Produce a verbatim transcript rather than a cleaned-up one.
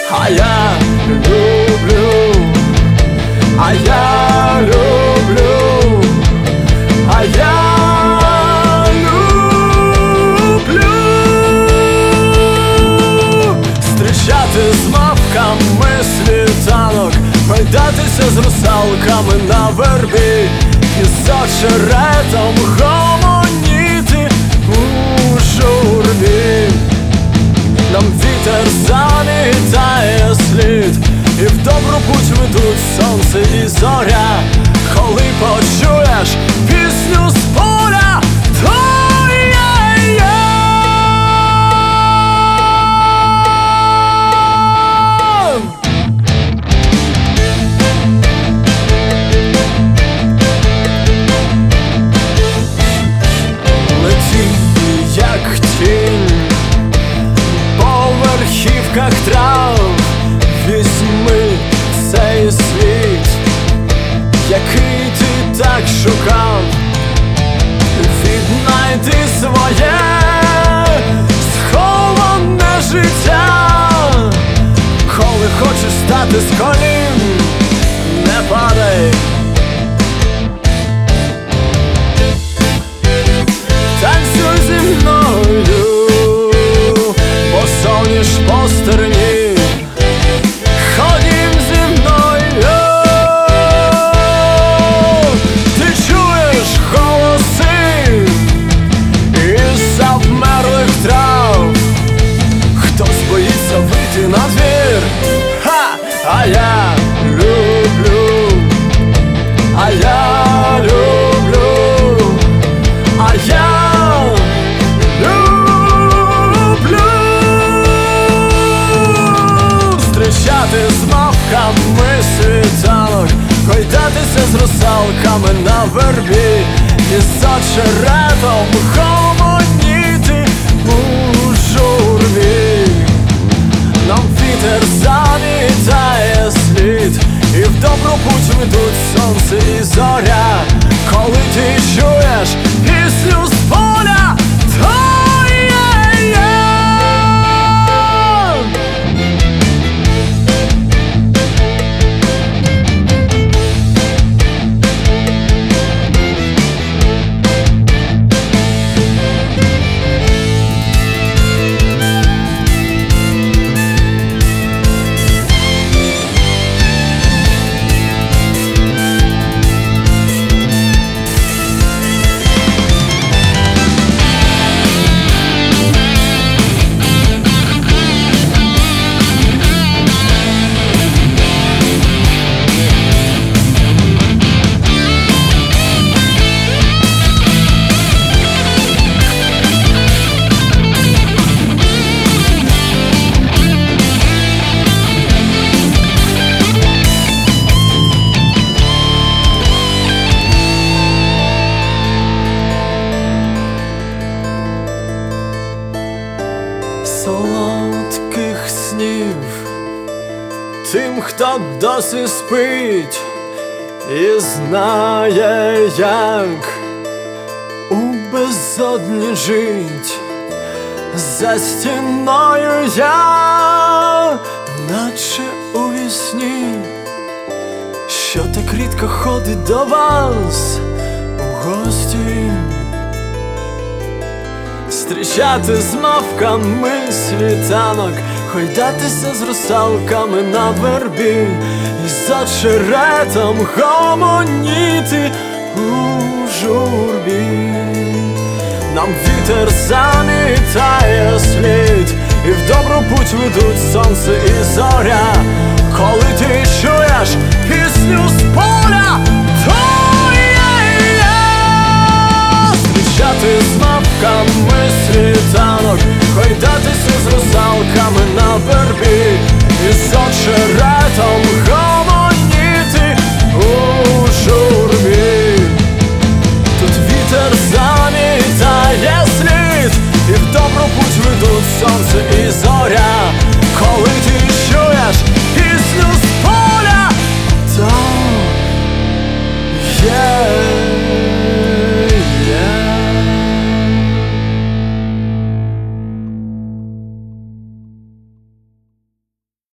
А я люблю, а я люблю, а я люблю зустрічати з мавками світанок, гойдатися з русалками на вербі і з очеретом гомоніти у журбі. Нам вітер замітає слід, і в добру путь ведуть сонце і зоря. Коли почуєш пісню з поля, то є я. Лети, як тінь по верхівках трав, візьми цей світ, який ти так шукав, віднайди своє сховане життя. Коли хочеш стати з колін, не падай, танцюй зі мною, посоніш по стерні. Ходім зі мною, ти чуєш голоси із завмерлих трав. Хтось боїться вийти на двір, ха! А я люблю, а я люблю, а я люблю зустрічати з мавками світанок, гойдатися з русалками на вербі і з очеретом гомоніти у журбі. Нам вітер замітає слід, і в добру путь ведуть сонце і зоря. Коли ти чуєш пісню з поля, то є я. Солодких снів тим, хто досі спить і знає, як у безодні жить. За стіною я, наче у вісні, що так рідко ходить до вас у гості. Зустрічати з мавками світанок, гойдатися з русалками на вербі і з очеретом гомоніти у журбі. Нам вітер замітає слід, і в добру путь ведуть сонце і зоря. Коли ти чуєш пісню з поля, то є я. Зустрічати з мавками світанок, гойдатися з русалками на вербі і з очеретом гомоніти у журбі. Тут вітер замітає слід, і в добру путь ведуть сонце